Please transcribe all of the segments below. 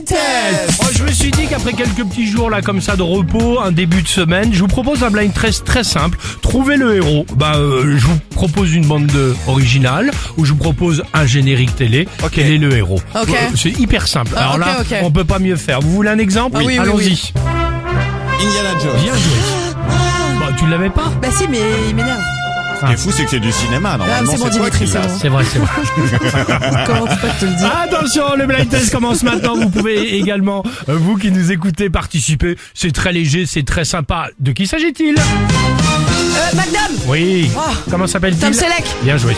test. Oh, je me suis dit qu'après quelques petits jours là comme ça de repos, un début de semaine, je vous propose un blind test très simple. Trouvez le héros. Je vous propose une bande originale ou je vous propose un générique télé. Quel est le héros? Ok. C'est hyper simple. Ah, Alors ok, là, ok. on peut pas mieux faire. Vous voulez un exemple? Ah oui, oui, Allons-y. Indiana Jones. Bien joué. Tu l'avais pas? Bah si, mais il m'énerve. Ce qui est fou, c'est que c'est du cinéma. Normalement, c'est bon, c'est toi Dimitri, qui c'est l'as. bon. C'est vrai. Comment tu peux te le dire? Attention, le blind test commence maintenant. Vous pouvez également, vous qui nous écoutez, participer. C'est très léger, c'est très sympa. De qui s'agit-il? Magnum. Oui. Oh. Comment s'appelle-t-il? Tom Selleck. Bien joué.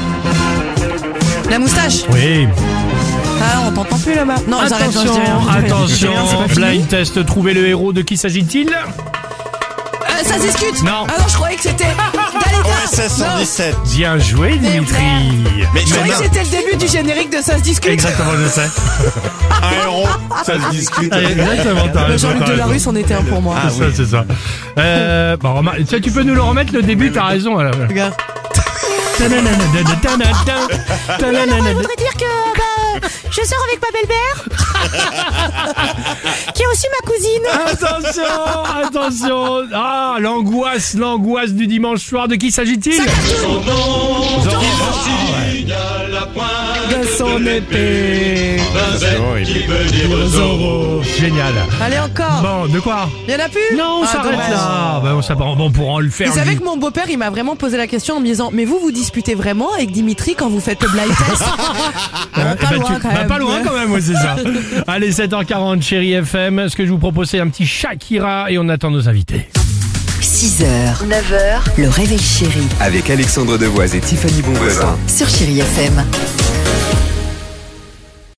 La moustache. Oui. Ah, on t'entend plus là-bas. Non, j'arrête, non, je dis rien. Attention, c'est pas fini. blind test, trouvez le héros. De qui s'agit-il? Ça se discute. Non. Ah non, je croyais que c'était Dalida. OSS 117. Bien joué, Dimitri. Mais Je croyais que c'était le début du générique de Ça se discute. Exactement, je sais. un héros, ça se discute. Exactement, t'as raison. Jean-Luc t'as raison. Delarue, c'en était un pour moi. Ah oui. C'est ça. Tu peux nous le remettre le début, t'as raison. Regarde. Je voudrais dire que je sors avec ma belle-mère, qui est aussi ma cousine. Attention. Ah, l'angoisse du dimanche soir. De qui s'agit-il? De son épée. Zorro. Génial. Allez, encore. Bon, de quoi? Il y en a plus? Non, on s'arrête dommage. là. On pourra le faire. Vous savez que mon beau-père, il m'a vraiment posé la question en me disant, mais vous disputez vraiment avec Dimitri quand vous faites le blind test? Pas loin quand même. Pas loin quand même, ouais, c'est ça. Allez, 7h40, Chérie FM. Ce que je vous propose, c'est un petit Shakira et on attend nos invités. 6h, 9h, le réveil chéri Avec Alexandre Devoise et Tiffany Bonvoisin. sur Chérie FM.